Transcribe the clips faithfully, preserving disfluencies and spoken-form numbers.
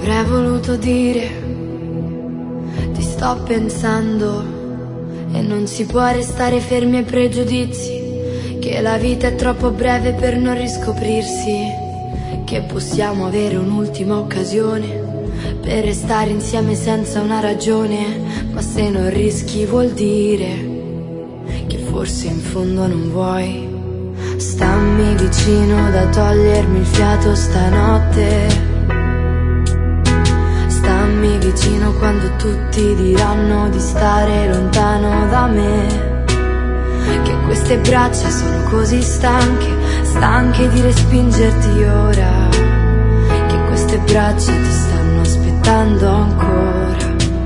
avrei voluto dire, ti sto pensando, e non si può restare fermi ai pregiudizi, che la vita è troppo breve per non riscoprirsi, che possiamo avere un'ultima occasione per restare insieme senza una ragione, ma se non rischi vuol dire che forse in fondo non vuoi. Stammi vicino da togliermi il fiato stanotte, stammi vicino quando tutti diranno di stare lontano da me, che queste braccia sono così stanche, stanche di respingerti ora, che queste braccia ti stanno aspettando ancora.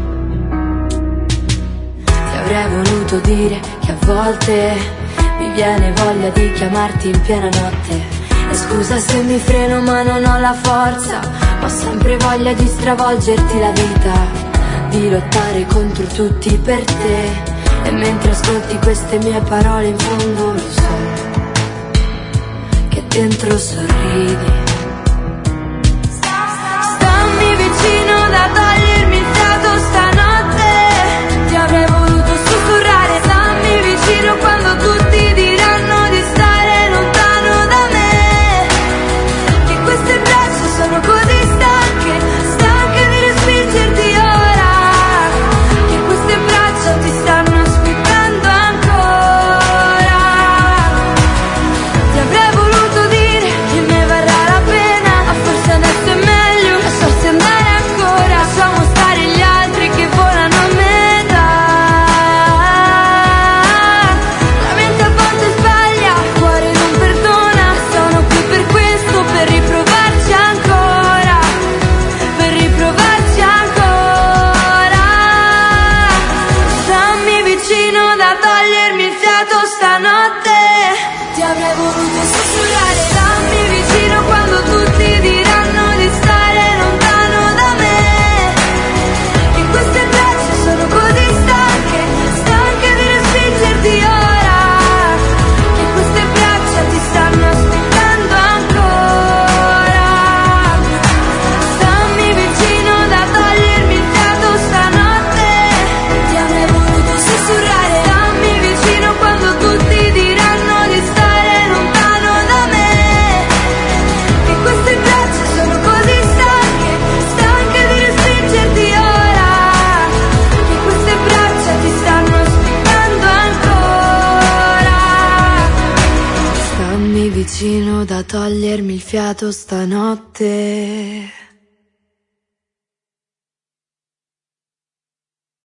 Ti avrei voluto dire che a volte mi viene voglia di chiamarti in piena notte, e scusa se mi freno ma non ho la forza, ho sempre voglia di stravolgerti la vita, di lottare contro tutti per te, e mentre ascolti queste mie parole in fondo lo so che dentro sorridi. Stammi vicino da togliermi il fiato stanotte, ti avrei voluto sussurrare, stammi vicino quando tutti diranno di stare lontano da me, che queste braccia sono così stanche, stanche di respingerti ora, che queste braccia ti stanno aspettando ancora. Ti avrei voluto dire che ne varrà la pena, ma forse adesso è meglio lasciarsi andare ancora, lasciamo stare gli altri che volano a metà. La mente a volte sbaglia, il cuore non perdona, sono qui per questo, per riprovarci ancora, per riprovarci ancora. Stammi vicino da togliermi il fiato stanotte, ti avrei voluto sussurrare, stammi vicino quando tutti diranno di stare lontano da me, che queste braccia sono così stanche, stanche di respingerti ora, che queste braccia ti stanno aspettando ancora. Stammi vicino da togliermi il fiato stanotte, ti avrei voluto sussurrare, stammi vicino quando tutti diranno di stare lontano da me, che queste braccia sono così stanche, stanche di respingerti ora, che queste braccia ti stanno aspettando ancora. Stammi vicino da togliermi il fiato stanotte.